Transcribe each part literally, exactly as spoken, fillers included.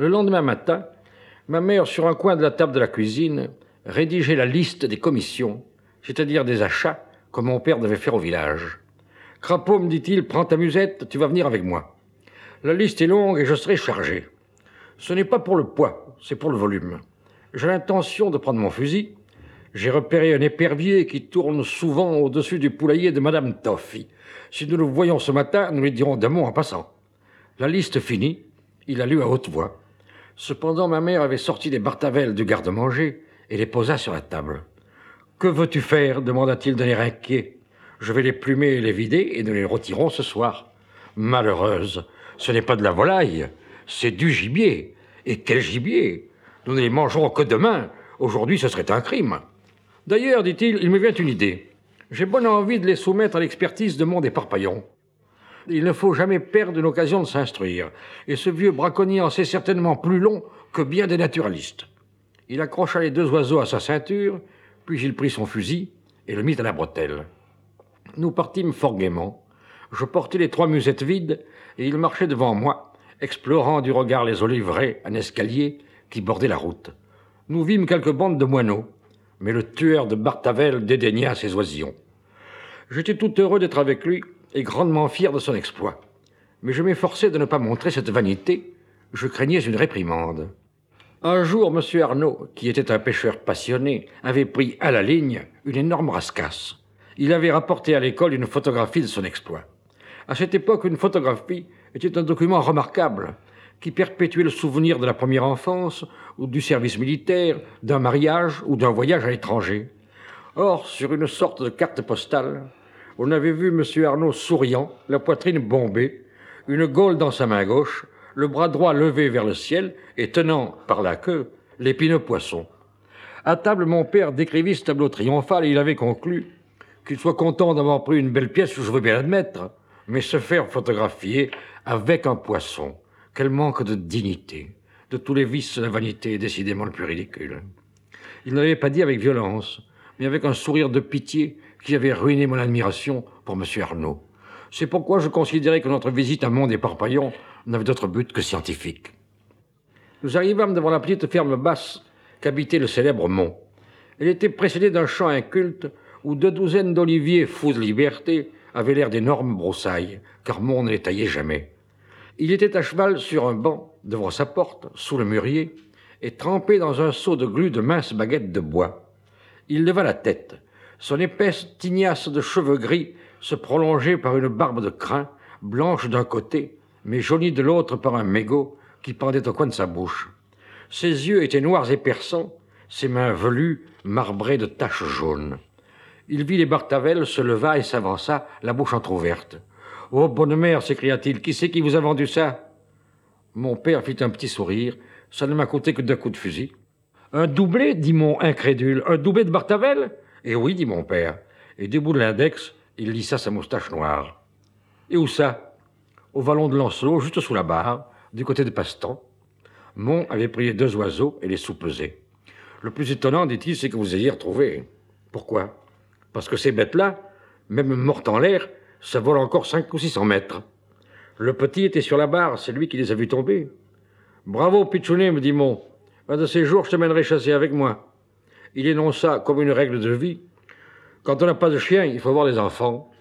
Le lendemain matin, ma mère, sur un coin de la table de la cuisine, rédigeait la liste des commissions, c'est-à-dire des achats que mon père devait faire au village. « Crapaud, me dit-il, prends ta musette, tu vas venir avec moi. La liste est longue et je serai chargé. Ce n'est pas pour le poids, c'est pour le volume. J'ai l'intention de prendre mon fusil. J'ai repéré un épervier qui tourne souvent au-dessus du poulailler de Madame Toffy. Si nous le voyons ce matin, nous lui dirons d'un mot en passant. » La liste finie, il a lu à haute voix. Cependant, ma mère avait sorti les bartavelles du garde-manger et les posa sur la table. « Que veux-tu faire » demanda-t-il d'un air inquiet. « Je vais les plumer et les vider et nous les retirons ce soir. »« Malheureuse, ce n'est pas de la volaille, c'est du gibier. Et quel gibier? Nous ne les mangerons que demain. Aujourd'hui, ce serait un crime. D'ailleurs, dit-il, il me vient une idée. J'ai bonne envie de les soumettre à l'expertise de Monde et Parpaillon. Il ne faut jamais perdre une occasion de s'instruire. Et ce vieux braconnier en sait certainement plus long que bien des naturalistes. » Il accrocha les deux oiseaux à sa ceinture, puis il prit son fusil et le mit à la bretelle. Nous partîmes fort gaiement. Je portais les trois musettes vides et il marchait devant moi, explorant du regard les oliveraies, un escalier qui bordait la route. Nous vîmes quelques bandes de moineaux, mais le tueur de Bartavel dédaigna ses oisillons. J'étais tout heureux d'être avec lui et grandement fier de son exploit. Mais je m'efforçais de ne pas montrer cette vanité. Je craignais une réprimande. Un jour, M. Arnaud, qui était un pêcheur passionné, avait pris à la ligne une énorme rascasse. Il avait rapporté à l'école une photographie de son exploit. À cette époque, une photographie était un document remarquable qui perpétuait le souvenir de la première enfance ou du service militaire, d'un mariage ou d'un voyage à l'étranger. Or, sur une sorte de carte postale, on avait vu M. Arnaud souriant, la poitrine bombée, une gaule dans sa main gauche, le bras droit levé vers le ciel et tenant par la queue l'épineux poisson. À table, mon père décrivit ce tableau triomphal et il avait conclu qu'il soit content d'avoir pris une belle pièce, je veux bien l'admettre, mais se faire photographier avec un poisson, quel manque de dignité. De tous les vices, la vanité est décidément le plus ridicule. Il ne l'avait pas dit avec violence, mais avec un sourire de pitié qui avait ruiné mon admiration pour M. Arnaud. C'est pourquoi je considérais que notre visite à Monde et Parpaillon n'avait d'autre but que scientifique. Nous arrivâmes devant la petite ferme basse qu'habitait le célèbre Mont. Elle était précédée d'un champ inculte où deux douzaines d'oliviers fous de liberté avaient l'air d'énormes broussailles, car Mont ne les taillait jamais. Il était à cheval sur un banc, devant sa porte, sous le mûrier, et trempé dans un seau de glu de minces baguettes de bois. Il leva la tête. Son épaisse tignasse de cheveux gris se prolongeait par une barbe de crin, blanche d'un côté, mais jaunie de l'autre par un mégot qui pendait au coin de sa bouche. Ses yeux étaient noirs et perçants, ses mains velues, marbrées de taches jaunes. Il vit les Bartavel, se leva et s'avança, la bouche entr'ouverte. « Oh, bonne mère !» s'écria-t-il. « Qui c'est qui vous a vendu ça ?» Mon père fit un petit sourire. « Ça ne m'a coûté que deux coups de fusil. »« Un doublé ?» dit mon incrédule. « Un doublé de Bartavel ?»« Eh oui, dit mon père. » Et du bout de l'index, il lissa sa moustache noire. « Et où ça ?»« Au vallon de Lancelot, juste sous la barre, du côté de Pastan. » Mon avait pris les deux oiseaux et les soupesait. « Le plus étonnant, dit-il, c'est que vous ayez retrouvé. »« Pourquoi ?»« Parce que ces bêtes-là, même mortes en l'air, ça vole encore cinq ou six cents mètres. Le petit était sur la barre, c'est lui qui les a vus tomber. »« Bravo, Pitchounet, me dit Mon. Un de ces jours, je te mènerai chasser avec moi. » Il énonça comme une règle de vie. Quand on n'a pas de chien, il faut avoir les enfants.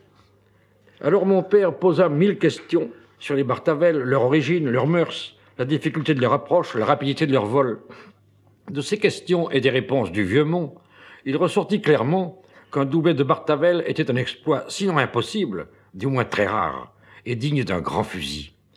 Alors mon père posa mille questions sur les Bartavel, leur origine, leurs mœurs, la difficulté de leur approche, la rapidité de leur vol. De ces questions et des réponses du vieux Mont, il ressortit clairement qu'un doublé de Bartavel était un exploit sinon impossible, du moins très rare, et digne d'un grand fusil.